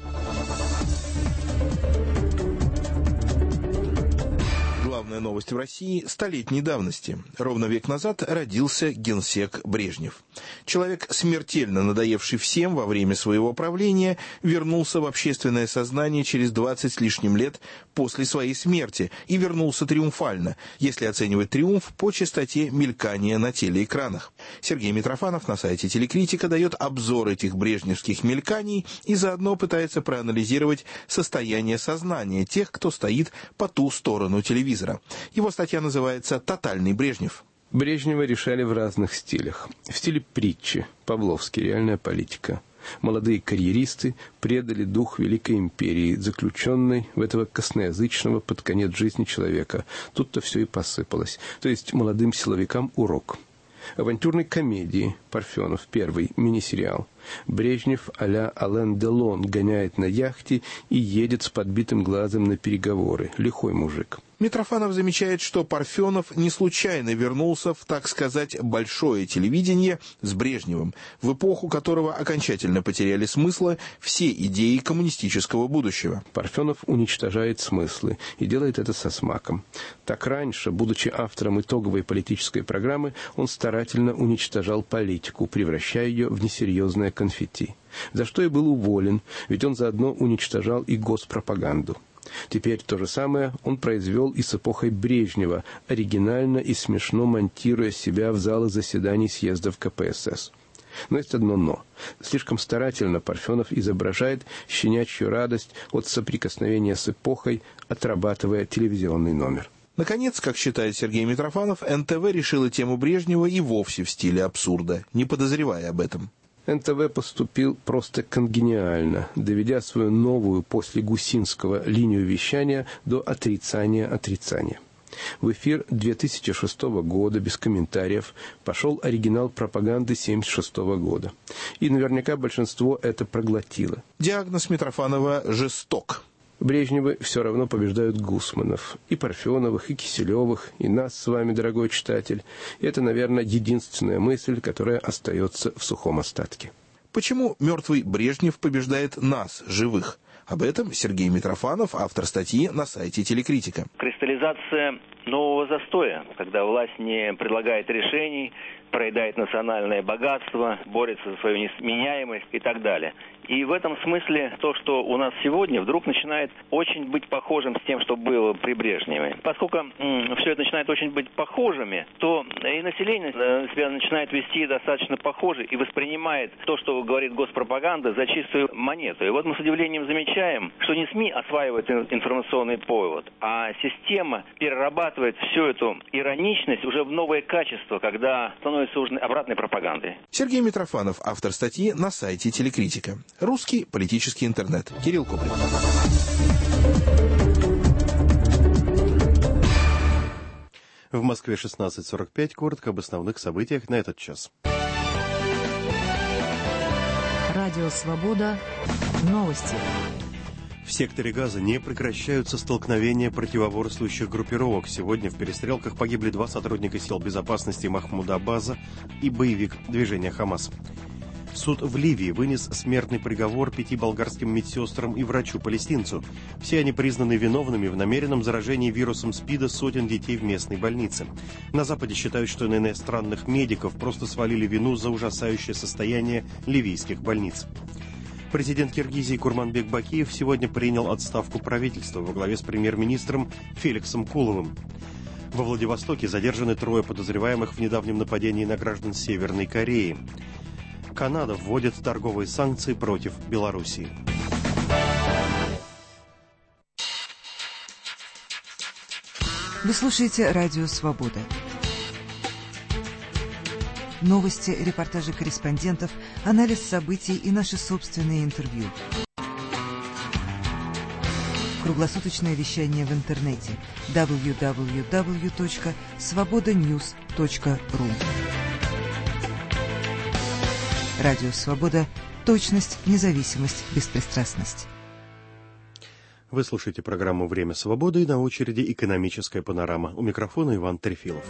Главная новость в России столетней давности. Ровно век назад родился генсек Брежнев. Человек, смертельно надоевший всем во время своего правления, вернулся в общественное сознание через 20 с лишним лет после своей смерти и вернулся триумфально, если оценивать триумф по частоте мелькания на телеэкранах. Сергей Митрофанов на сайте «Телекритика» дает обзор этих брежневских мельканий и заодно пытается проанализировать состояние сознания тех, кто стоит по ту сторону телевизора. Его статья называется «Тотальный Брежнев». Брежнева решали в разных стилях. В стиле притчи, Павловский, реальная политика. Молодые карьеристы предали дух Великой империи, заключенной в этого косноязычного под конец жизни человека. Тут-то все и посыпалось. То есть молодым силовикам урок. Авантюрной комедии Парфенов, первый мини-сериал. Брежнев а-ля Ален Делон гоняет на яхте и едет с подбитым глазом на переговоры. Лихой мужик. Митрофанов замечает, что Парфенов не случайно вернулся в, так сказать, большое телевидение с Брежневым, в эпоху которого окончательно потеряли смысла все идеи коммунистического будущего. Парфенов уничтожает смыслы и делает это со смаком. Так раньше, будучи автором итоговой политической программы, он старательно уничтожал политику, превращая ее в несерьезное конфетти. За что и был уволен, ведь он заодно уничтожал и госпропаганду. Теперь то же самое он произвел и с эпохой Брежнева, оригинально и смешно монтируя себя в залы заседаний съездов КПСС. Но есть одно «но». Слишком старательно Парфенов изображает щенячью радость от соприкосновения с эпохой, отрабатывая телевизионный номер. Наконец, как считает Сергей Митрофанов, НТВ решила тему Брежнева и вовсе в стиле абсурда, не подозревая об этом. НТВ поступил просто конгениально, доведя свою новую после Гусинского линию вещания до отрицания. В эфир 2006 года без комментариев пошел оригинал пропаганды 1976 года. И наверняка большинство это проглотило. Диагноз Митрофанова жесток. Брежневы все равно побеждают Гусманов, и Парфеновых, и Киселевых, и нас с вами, дорогой читатель. И это, наверное, единственная мысль, которая остается в сухом остатке. Почему мертвый Брежнев побеждает нас, живых? Об этом Сергей Митрофанов, автор статьи на сайте «Телекритика». Кристаллизация нового застоя, когда власть не предлагает решений, проедает национальное богатство, борется за свою несменяемость и так далее. И в этом смысле то, что у нас сегодня, вдруг начинает очень быть похожим с тем, что было при Брежневе. Поскольку все это начинает очень быть похожими, то и население себя начинает вести достаточно похоже и воспринимает то, что говорит госпропаганда, за чистую монету. И вот мы с удивлением замечаем, что не СМИ осваивают информационный повод, а система перерабатывает всю эту ироничность уже в новое качество, когда становится уже обратной пропагандой. Сергей Митрофанов, автор статьи на сайте «Телекритика». Русский политический интернет. Кирилл Кобрин. В Москве 16:45. Коротко об основных событиях на этот час. Радио «Свобода». Новости. В секторе Газа не прекращаются столкновения противоборствующих группировок. Сегодня в перестрелках погибли 2 сотрудника сил безопасности Махмуда Аббаса и боевик движения «Хамас». Суд в Ливии вынес смертный приговор 5 болгарским медсестрам и врачу-палестинцу. Все они признаны виновными в намеренном заражении вирусом СПИДа сотен детей в местной больнице. На Западе считают, что на иностранных медиков просто свалили вину за ужасающее состояние ливийских больниц. Президент Киргизии Курманбек Бакиев сегодня принял отставку правительства во главе с премьер-министром Феликсом Куловым. Во Владивостоке задержаны 3 подозреваемых в недавнем нападении на граждан Северной Кореи. Канада вводит торговые санкции против Белоруссии. Вы слушаете «Радио Свобода». Новости, репортажи корреспондентов, анализ событий и наши собственные интервью. Круглосуточное вещание в интернете www.svobodanews.ru. Радио Свобода. Точность, независимость, беспристрастность. Вы слушаете программу «Время свободы», и на очереди «Экономическая панорама». У микрофона Иван Трефилов.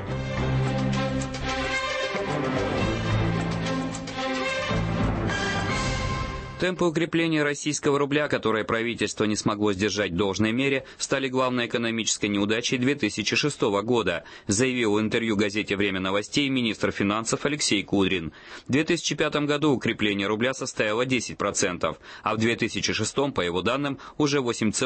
Темпы укрепления российского рубля, которые правительство не смогло сдержать в должной мере, стали главной экономической неудачей 2006 года, заявил в интервью газете «Время новостей» министр финансов Алексей Кудрин. В 2005 году укрепление рубля составило 10%, а в 2006, по его данным, уже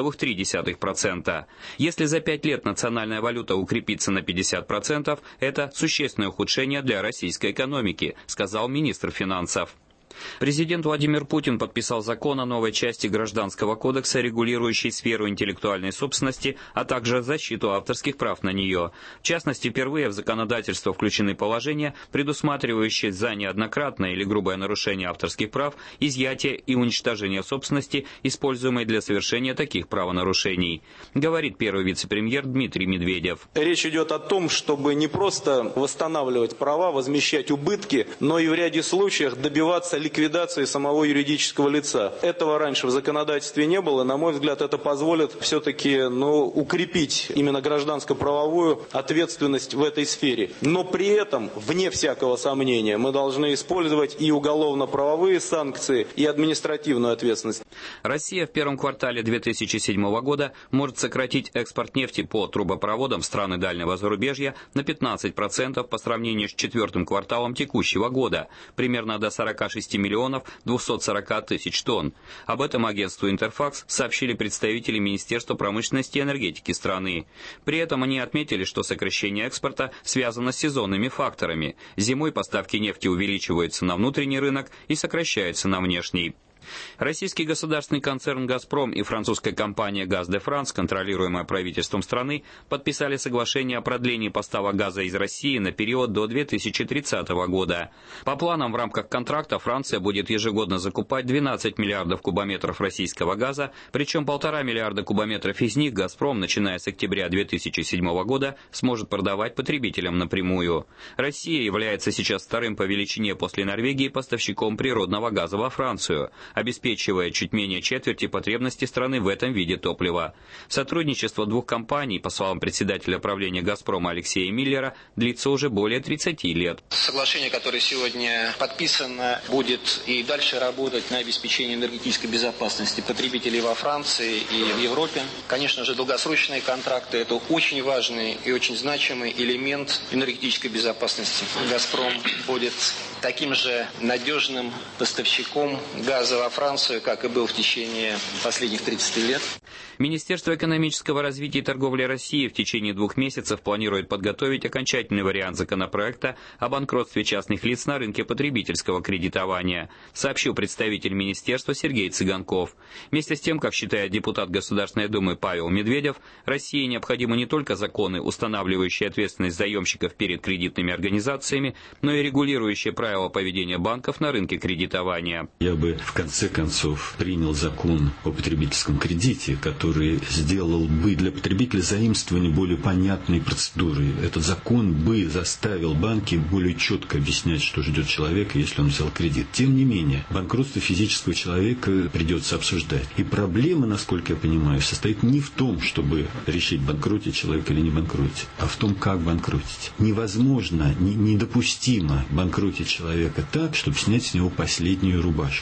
8,3%. Если за 5 лет национальная валюта укрепится на 50%, это существенное ухудшение для российской экономики, сказал министр финансов. Президент Владимир Путин подписал закон о новой части Гражданского кодекса, регулирующей сферу интеллектуальной собственности, а также защиту авторских прав на нее. В частности, впервые в законодательство включены положения, предусматривающие за неоднократное или грубое нарушение авторских прав изъятие и уничтожение собственности, используемой для совершения таких правонарушений, говорит первый вице-премьер Дмитрий Медведев. Речь идет о том, чтобы не просто восстанавливать права, возмещать убытки, но и в ряде случаев добиваться ликвидации самого юридического лица. Этого раньше в законодательстве не было. На мой взгляд, это позволит все-таки укрепить именно гражданско-правовую ответственность в этой сфере. Но при этом, вне всякого сомнения, мы должны использовать и уголовно-правовые санкции, и административную ответственность. Россия в первом квартале 2007 года может сократить экспорт нефти по трубопроводам в страны дальнего зарубежья на 15% по сравнению с четвертым кварталом текущего года, примерно до 46 миллионов 240 тысяч тонн. Об этом агентству «Интерфакс» сообщили представители Министерства промышленности и энергетики страны. При этом они отметили, что сокращение экспорта связано с сезонными факторами. Зимой поставки нефти увеличиваются на внутренний рынок и сокращаются на внешний. Российский государственный концерн «Газпром» и французская компания «Газ де Франс», контролируемая правительством страны, подписали соглашение о продлении поставок газа из России на период до 2030 года. По планам, в рамках контракта Франция будет ежегодно закупать 12 миллиардов кубометров российского газа, причем 1,5 миллиарда кубометров из них «Газпром», начиная с октября 2007 года, сможет продавать потребителям напрямую. Россия является сейчас вторым по величине после Норвегии поставщиком природного газа во Францию, обеспечивая чуть менее четверти потребностей страны в этом виде топлива. Сотрудничество двух компаний, по словам председателя правления «Газпрома» Алексея Миллера, длится уже более 30 лет. Соглашение, которое сегодня подписано, будет и дальше работать на обеспечение энергетической безопасности потребителей во Франции и в Европе. Конечно же, долгосрочные контракты – это очень важный и очень значимый элемент энергетической безопасности. «Газпром» будет таким же надежным поставщиком газа во Францию, как и был в течение последних 30 лет. Министерство экономического развития и торговли России в течение 2 месяцев планирует подготовить окончательный вариант законопроекта о банкротстве частных лиц на рынке потребительского кредитования, сообщил представитель министерства Сергей Цыганков. Вместе с тем, как считает депутат Государственной Думы Павел Медведев, России необходимы не только законы, устанавливающие ответственность заемщиков перед кредитными организациями, но и регулирующие правила поведения банков на рынке кредитования. Я бы в конце концов принял закон о потребительском кредите, который сделал бы для потребителя заимствование более понятной процедуры. Этот закон бы заставил банки более четко объяснять, что ждет человека, если он взял кредит. Тем не менее, банкротство физического человека придется обсуждать. И проблема, насколько я понимаю, состоит не в том, чтобы решить, банкротить человека или не банкротить, а в том, как банкротить. Невозможно, недопустимо банкротить человека так, чтобы снять с него последнюю рубашку.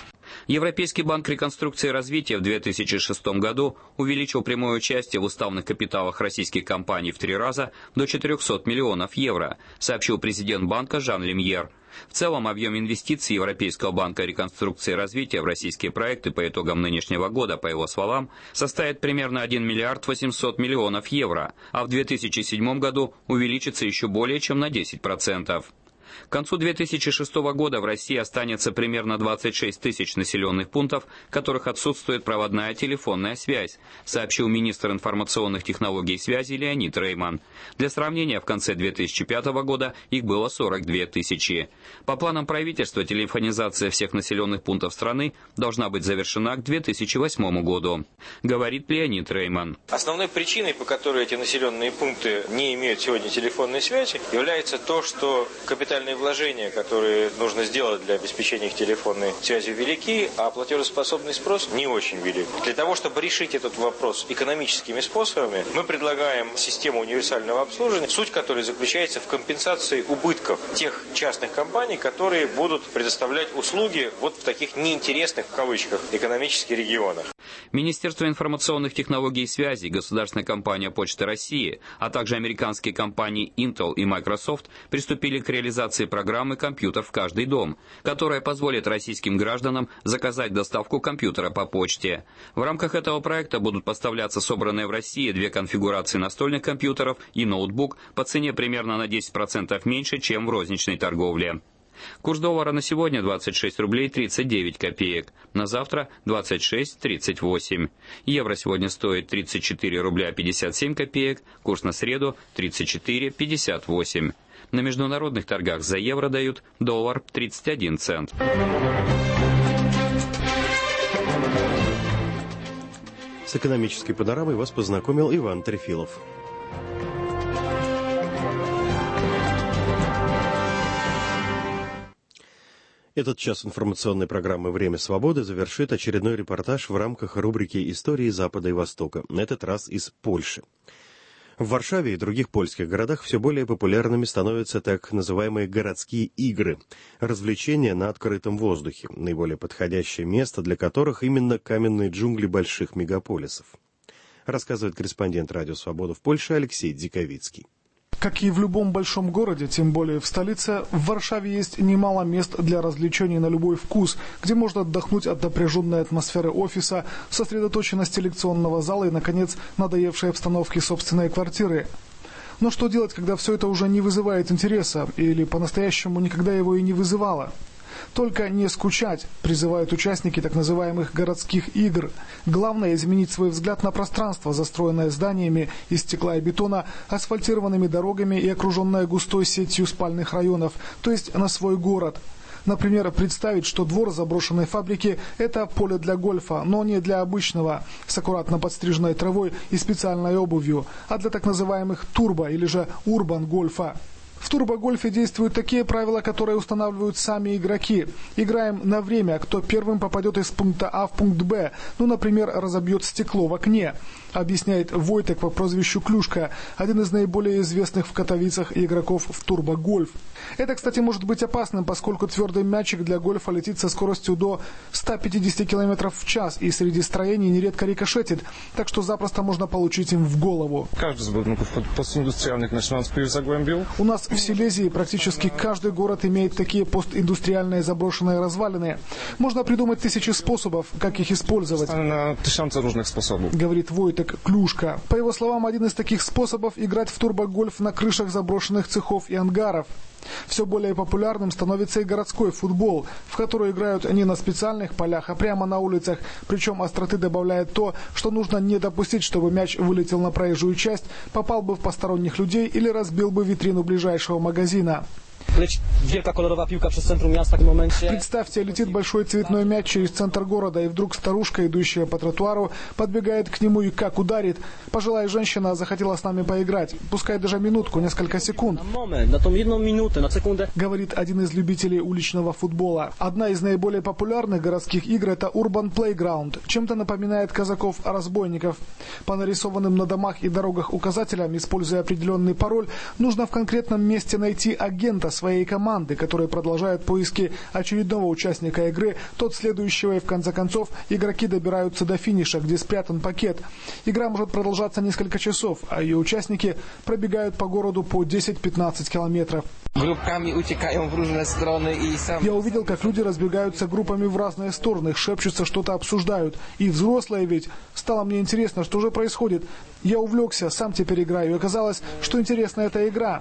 Европейский банк реконструкции и развития в 2006 году увеличил прямое участие в уставных капиталах российских компаний в 3 раза до 400 миллионов евро, сообщил президент банка Жан Лемьер. В целом, объем инвестиций Европейского банка реконструкции и развития в российские проекты по итогам нынешнего года, по его словам, составит примерно 1 миллиард 800 миллионов евро, а в 2007 году увеличится еще более чем на 10%. К концу 2006 года в России останется примерно 26 тысяч населенных пунктов, в которых отсутствует проводная телефонная связь, сообщил министр информационных технологий и связи Леонид Рейман. Для сравнения, в конце 2005 года их было 42 тысячи. По планам правительства, телефонизация всех населенных пунктов страны должна быть завершена к 2008 году, говорит Леонид Рейман. Основной причиной, по которой эти населенные пункты не имеют сегодня телефонной связи, является то, что капитальные вложения, которые нужно сделать для обеспечения их телефонной связи, велики, а платежеспособный спрос не очень велик. Для того, чтобы решить этот вопрос экономическими способами, мы предлагаем систему универсального обслуживания, суть которой заключается в компенсации убытков тех частных компаний, которые будут предоставлять услуги вот в таких неинтересных, в кавычках, экономических регионах. Министерство информационных технологий и связи, государственная компания Почта России, а также американские компании Intel и Microsoft приступили к реализации программы «Компьютер в каждый дом», которая позволит российским гражданам заказать доставку компьютера по почте. В рамках этого проекта будут поставляться собранные в России 2 конфигурации настольных компьютеров и ноутбук по цене примерно на 10% меньше, чем в розничной торговле. Курс доллара на сегодня 26 рублей 39 копеек, на завтра 26,38. Евро сегодня стоит 34 рубля 57 копеек, курс на среду 34,58. На международных торгах за евро дают доллар 31 цент. С экономической панорамой вас познакомил Иван Трефилов. Этот час информационной программы «Время свободы» завершит очередной репортаж в рамках рубрики «Истории Запада и Востока», на этот раз из Польши. В Варшаве и других польских городах все более популярными становятся так называемые городские игры – развлечения на открытом воздухе, наиболее подходящее место для которых именно каменные джунгли больших мегаполисов. Рассказывает корреспондент «Радио Свобода» в Польше Алексей Диковицкий. Как и в любом большом городе, тем более в столице, в Варшаве есть немало мест для развлечений на любой вкус, где можно отдохнуть от напряженной атмосферы офиса, сосредоточенности лекционного зала и, наконец, надоевшей обстановки собственной квартиры. Но что делать, когда все это уже не вызывает интереса, или по-настоящему никогда его и не вызывало? Только не скучать, призывают участники так называемых городских игр. Главное – изменить свой взгляд на пространство, застроенное зданиями из стекла и бетона, асфальтированными дорогами и окруженное густой сетью спальных районов, то есть на свой город. Например, представить, что двор заброшенной фабрики – это поле для гольфа, но не для обычного, с аккуратно подстриженной травой и специальной обувью, а для так называемых турбо- или же урбан-гольфа. В турбогольфе действуют такие правила, которые устанавливают сами игроки. Играем на время, кто первым попадет из пункта А в пункт Б, например, разобьет стекло в окне, объясняет Войтек по прозвищу Клюшка, один из наиболее известных в Катовицах игроков в турбогольф. Это, кстати, может быть опасным, поскольку твердый мячик для гольфа летит со скоростью до 150 км в час и среди строений нередко рикошетит, так что запросто можно получить им в голову. Каждый из будинков постиндустриальных начинает вплив Загłębiu. У нас в Силезии практически каждый город имеет такие постиндустриальные заброшенные развалины. Можно придумать тысячи способов, как их использовать. На тысячи разных способов. Говорит Войтек Клюшка. По его словам, один из таких способов – играть в турбогольф на крышах заброшенных цехов и ангаров. Все более популярным становится и городской футбол, в который играют не на специальных полях, а прямо на улицах. Причем остроты добавляет то, что нужно не допустить, чтобы мяч вылетел на проезжую часть, попал бы в посторонних людей или разбил бы витрину ближайшего магазина. Представьте, летит большой цветной мяч через центр города, и вдруг старушка, идущая по тротуару, подбегает к нему и как ударит. Пожилая женщина захотела с нами поиграть, пускай даже минутку, несколько секунд. Говорит один из любителей уличного футбола. Одна из наиболее популярных городских игр – это Urban Playground. Чем-то напоминает казаков-разбойников. По нарисованным на домах и дорогах указателям, используя определенный пароль, нужно в конкретном месте найти агента своей команды, которая продолжает поиски очередного участника игры, тот следующего, и в конце концов игроки добираются до финиша, где спрятан пакет. Игра может продолжаться несколько часов, а ее участники пробегают по городу по 10-15 километров. Я увидел, как люди разбегаются группами в разные стороны, шепчутся, что-то обсуждают. И взрослые ведь. Стало мне интересно, что же происходит. Я увлекся, сам теперь играю. И оказалось, что интересна эта игра.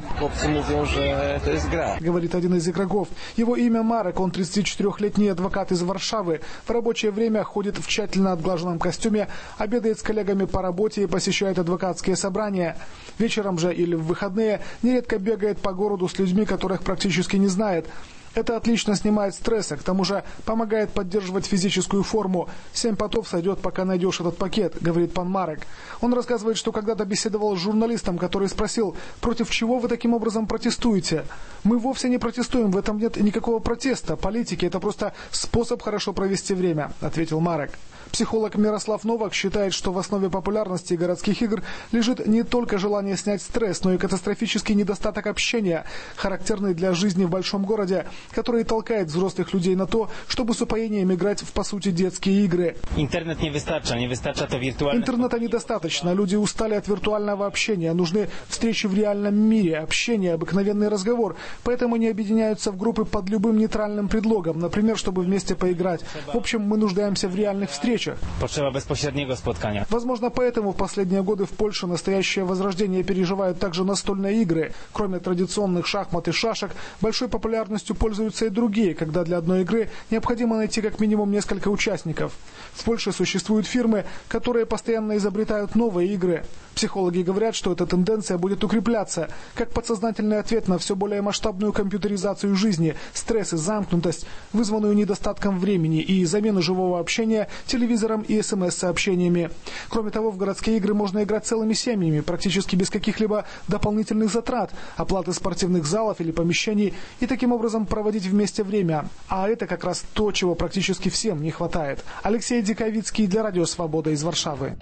Говорит один из игроков. Его имя Марек, он 34-летний адвокат из Варшавы. В рабочее время ходит в тщательно отглаженном костюме, обедает с коллегами по работе и посещает адвокатские собрания. Вечером же или в выходные нередко бегает по городу с людьми, которых практически не знает. Это отлично снимает стресс, а к тому же помогает поддерживать физическую форму. 7 потов сойдет, пока найдешь этот пакет, говорит пан Марек. Он рассказывает, что когда-то беседовал с журналистом, который спросил, против чего вы таким образом протестуете? Мы вовсе не протестуем, в этом нет никакого протеста. Политики – это просто способ хорошо провести время, ответил Марек. Психолог Мирослав Новак считает, что в основе популярности городских игр лежит не только желание снять стресс, но и катастрофический недостаток общения, характерный для жизни в большом городе, который толкает взрослых людей на то, чтобы с упоением играть в, по сути, детские игры. Интернета недостаточно. Люди устали от виртуального общения. Нужны встречи в реальном мире, общение, обыкновенный разговор. Поэтому они объединяются в группы под любым нейтральным предлогом, например, чтобы вместе поиграть. В общем, мы нуждаемся в реальных встречах. Возможно, поэтому в последние годы в Польше настоящее возрождение переживают также настольные игры. Кроме традиционных шахмат и шашек, большой популярностью пользуются и другие, когда для одной игры необходимо найти как минимум несколько участников. В Польше существуют фирмы, которые постоянно изобретают новые игры. Психологи говорят, что эта тенденция будет укрепляться, как подсознательный ответ на все более масштабную компьютеризацию жизни, стресс и замкнутость, вызванную недостатком времени и замену живого общения телевизором и СМС-сообщениями. Кроме того, в городские игры можно играть целыми семьями, практически без каких-либо дополнительных затрат, оплаты спортивных залов или помещений, и таким образом проводить вместе время. А это как раз то, чего практически всем не хватает. Алексей Диковицкий для Радио Свобода из Варшавы.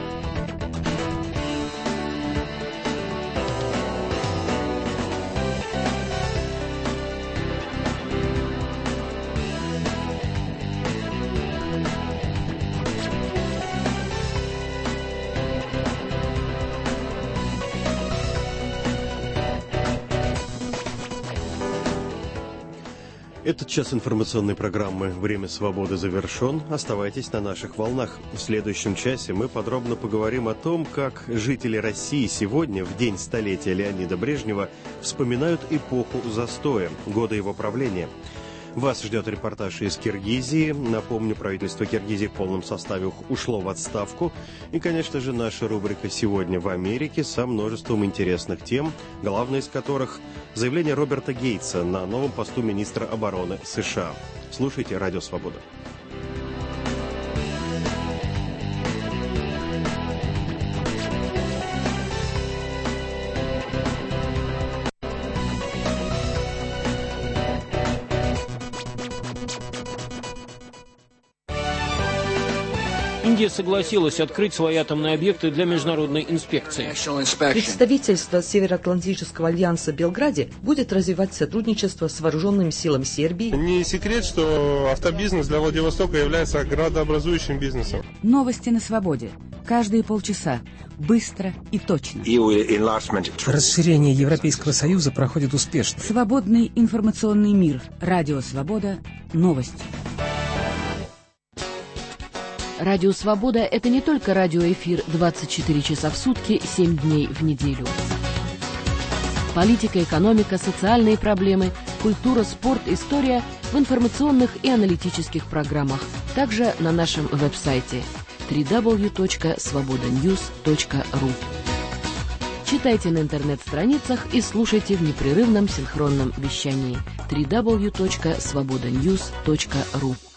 Этот час информационной программы «Время свободы» завершен. Оставайтесь на наших волнах. В следующем часе мы подробно поговорим о том, как жители России сегодня, в день столетия Леонида Брежнева, вспоминают эпоху застоя, годы его правления. Вас ждет репортаж из Киргизии. Напомню, правительство Киргизии в полном составе ушло в отставку. И, конечно же, наша рубрика «Сегодня в Америке» со множеством интересных тем, главное из которых – заявление Роберта Гейтса на новом посту министра обороны США. Слушайте «Радио Свобода». Индия согласилась открыть свои атомные объекты для международной инспекции. Представительство Североатлантического альянса в Белграде будет развивать сотрудничество с вооруженными силами Сербии. Не секрет, что автобизнес для Владивостока является градообразующим бизнесом. Новости на свободе. Каждые полчаса. Быстро и точно. Расширение Европейского Союза проходит успешно. Свободный информационный мир. Радио Свобода. Новости. Радио «Свобода» — это не только радиоэфир 24 часа в сутки, 7 дней в неделю. Политика, экономика, социальные проблемы, культура, спорт, история в информационных и аналитических программах. Также на нашем веб-сайте www.svobodanews.ru. Читайте на интернет-страницах и слушайте в непрерывном синхронном вещании www.svobodanews.ru.